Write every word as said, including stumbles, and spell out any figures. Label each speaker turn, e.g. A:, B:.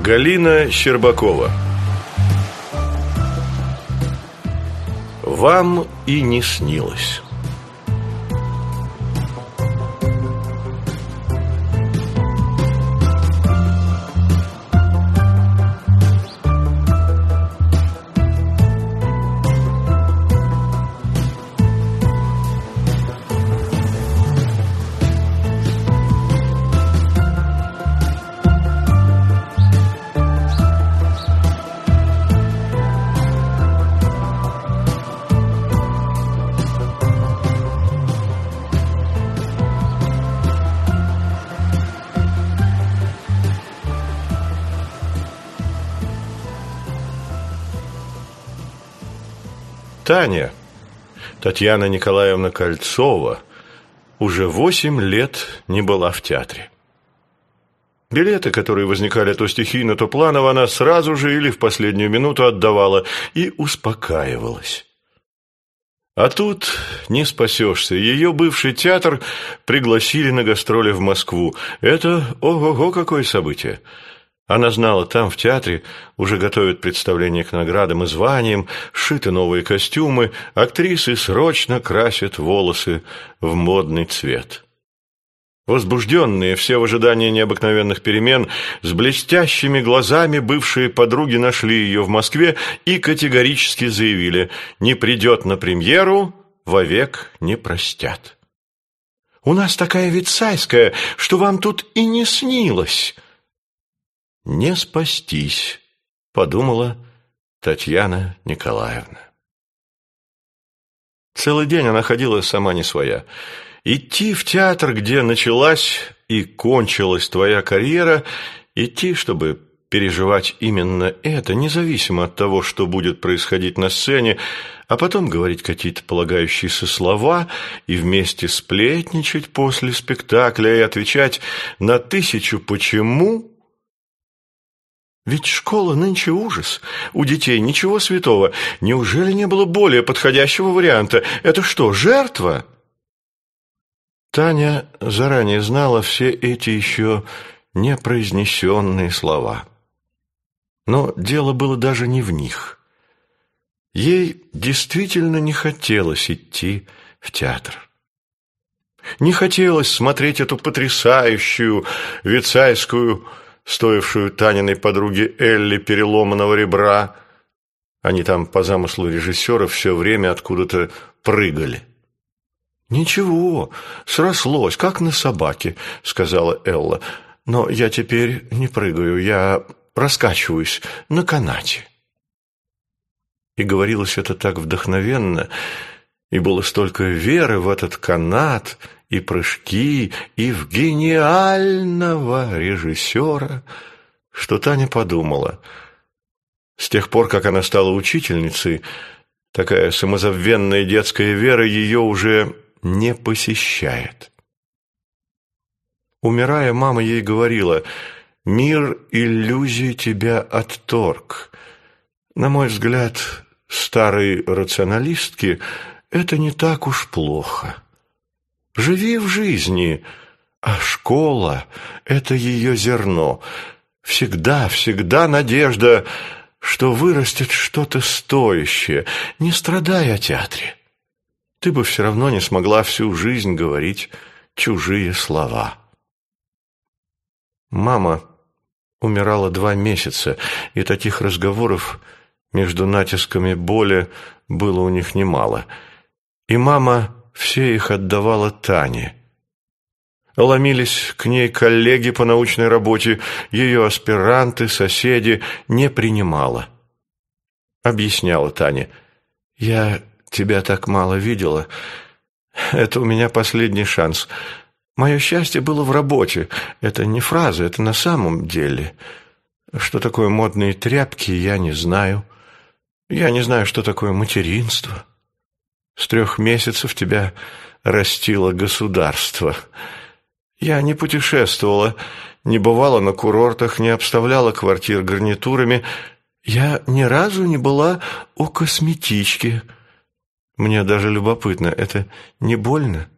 A: Галина Щербакова. Вам и не снилось. Таня, Татьяна Николаевна Кольцова, уже восемь лет не была в театре. Билеты, которые возникали то стихийно, то планово, она сразу же или в последнюю минуту отдавала и успокаивалась. А тут не спасешься. Ее бывший театр пригласили на гастроли в Москву. Это ого-го какое событие! Она знала, там, в театре, уже готовят представления к наградам и званиям, сшиты новые костюмы, актрисы срочно красят волосы в модный цвет. Возбужденные, все в ожидании необыкновенных перемен, с блестящими глазами бывшие подруги нашли ее в Москве и категорически заявили: не придет на премьеру, вовек не простят. «У нас такая Вицайская, что вам тут и не снилось!» «Не спастись», — подумала Татьяна Николаевна. Целый день она ходила сама не своя. Идти в театр, где началась и кончилась твоя карьера, идти, чтобы переживать именно это, независимо от того, что будет происходить на сцене, а потом говорить какие-то полагающиеся слова и вместе сплетничать после спектакля и отвечать на тысячу «почему?». Ведь школа нынче ужас. У детей ничего святого. Неужели не было более подходящего варианта? Это что, жертва? Таня заранее знала все эти еще непроизнесенные слова. Но дело было даже не в них. Ей действительно не хотелось идти в театр. Не хотелось смотреть эту потрясающую Вицайскую, стоившую Таниной подруге Элли переломанного ребра. Они там, по замыслу режиссера, все время откуда-то прыгали. «Ничего, срослось, как на собаке», — сказала Элла. «Но я теперь не прыгаю, я раскачиваюсь на канате». И говорилось это так вдохновенно, и было столько веры в этот канат и прыжки, и в гениального режиссера, что Таня подумала: с тех пор, как она стала учительницей, такая самозабвенная детская вера ее уже не посещает. Умирая, мама ей говорила: «Мир иллюзий тебя отторг». На мой взгляд, старой рационалистки, это не так уж плохо. Живи в жизни, а школа — это ее зерно. Всегда, всегда надежда, что вырастет что-то стоящее. Не страдай о театре. Ты бы все равно не смогла всю жизнь говорить чужие слова. Мама умирала два месяца, и таких разговоров между натисками боли было у них немало. И мама все их отдавала Тане. Ломились к ней коллеги по научной работе, ее аспиранты, соседи, не принимала. Объясняла Таня: «Я тебя так мало видела. Это у меня последний шанс. Мое счастье было в работе. Это не фраза, это на самом деле. Что такое модные тряпки, я не знаю. Я не знаю, что такое материнство. С трех месяцев тебя растило государство. Я не путешествовала, не бывала на курортах, не обставляла квартир гарнитурами. Я ни разу не была у косметички. Мне даже любопытно, это не больно?